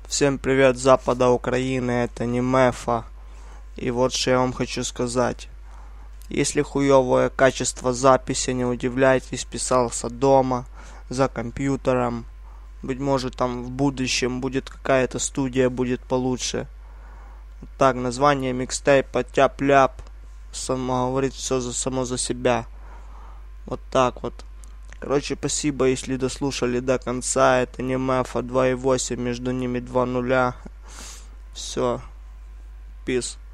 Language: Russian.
Всем привет с запада Украины, это не Мефа. И вот что я вам хочу сказать. Если хуевое качество записи, не удивляйтесь, писался дома, за компьютером. Быть может там в будущем будет какая-то студия, будет получше. Так, название микстейпа тяп-ляп. Само говорит все само за себя. Вот так вот. Короче, спасибо, если дослушали до конца. Это не Мефа 2.8, между ними 2 нуля. Все. Peace.